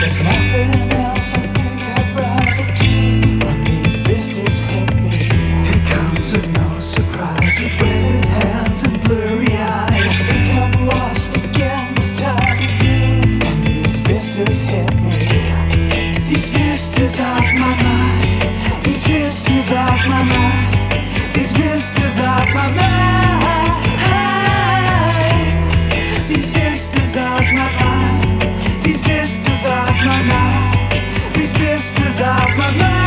There's nothing else I think I'd rather do when these vistas hit me. It comes of no surprise with weathered hands and blurry eyes. I think I'm lost again this time with you when these vistas hit me. These vistas of my mind, these vistas of my mind, these vistas of my mind. These vistas of my mind, these vistas of my mind, these vistas of my mind.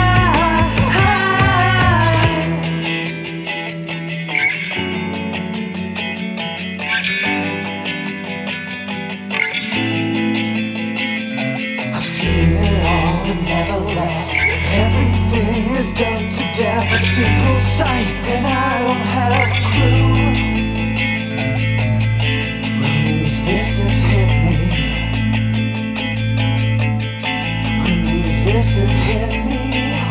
I've seen it all and never left. Everything is done to death. A simple sight and I don't have a clue. When these vistas hit me, when these vistas hit me.